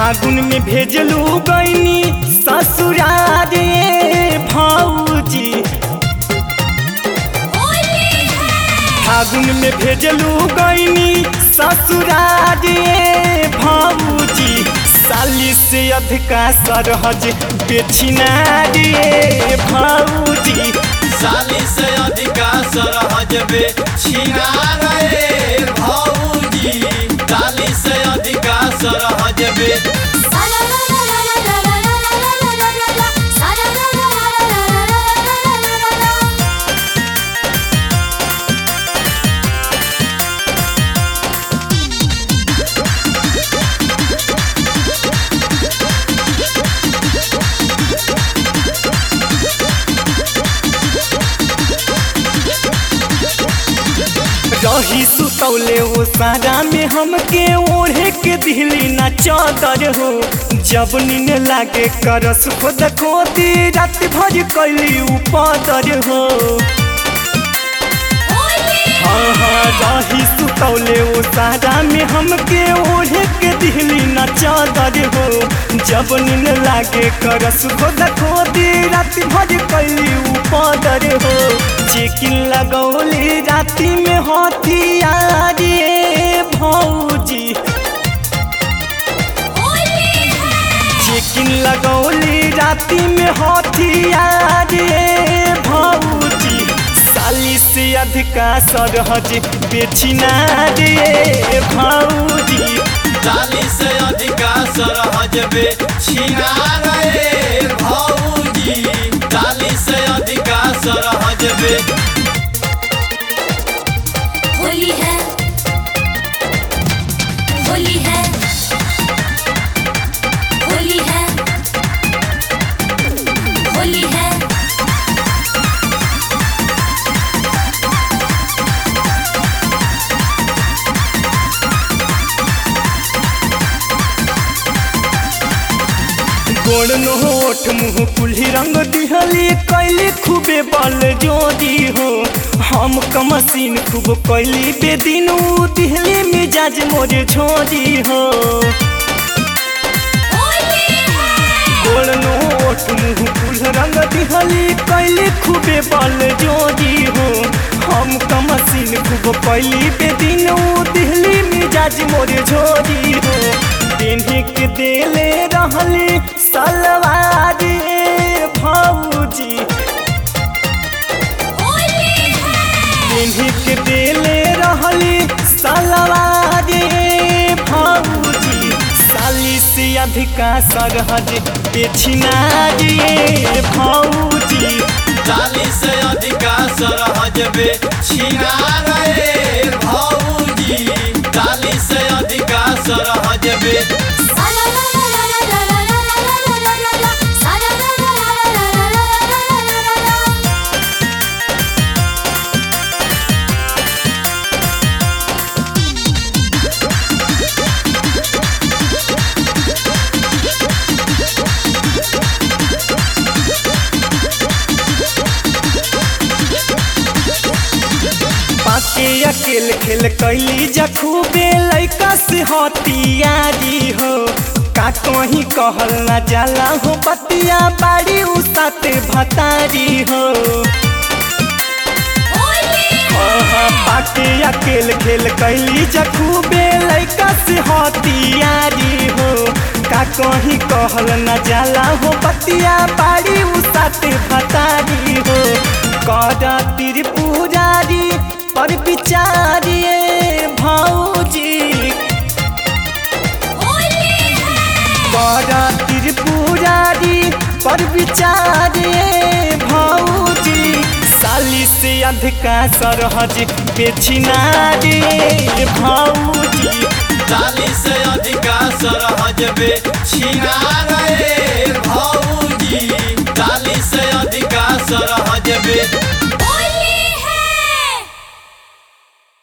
फागुन में भेजलू गईनी ससुराल रे भौजी। फागुन में भेजलू गईनी ससुराल रे भौजी। साली से अधिका सरहज बेचिना रे भौजी। साली से अधिका सरहज बेचिना रे भौजी। साली से अधिका सरहज बे रही सुतौले वो सारा में हमके ओढ़े के दिली ना चादर हो। जब नींद लागे करस खुद खोदी रात भर कैली उपादर हो। हाँ हाँ रही सुतौले वो सारा में हमके ओढ़े के दिली ना चादर हो। जब नींद लागे करस खुद खोदी रात भर कैली उपादर हो। चेकिन लगौली राती में हथियार रे भौजी। चेकिन लगौली राती में हथियार रे भौजी। साली से अधिका सरहज बेचिना रे भौजी। साली से अधिका सरहज बेचिना रे भौजी। साली से अधिका सरहज बे होली है, होली है, होली है, होली है। गोड़ नोट मुँह कुल्ही रंग दिहली कैली खूबे बल जोड़ी हो। हम कमसीन खूब कैली बेदिनू दिहली मिजाज मोरे छोड़ी हो। गोड़ नोट मुँह कुल रंग दिहली कैली खूबे बल जोड़ी हो। हम कमसीन खूब कैली बेदिनू दिहली मिजाज मोरे छोड़ी हो। देने के देले रहली सलवार रे भौजी। देने के देले रहली सलवार रे भौजी। साली से अधिका सरहज बेचिना रे भौजी। साली से अधिका सरहज बेचिना रे भौजी। साली से अधिका सरहज बे पाके अकेल खेल कैली जखूबे लैका से हथियारी हो। का कहीं कहल न जाला हो बतिया बाड़ी उसाते भतारी हो। पाके अकेल खेल कैली जखूबे लैका से हथियारी हो। का कहीं कहल न जाला हो बतिया बाड़ी उसाते भतारी हो। कर त्रिपुरारी पर विचारिए भौजी। कर त्रिपुरारी पर विचारिए भौजी। साली से अधिका सरहज बेचिना रे भौजी। साली से अधिका सरहज बेचिना रे भौजी। साली से अधिका सरहज बे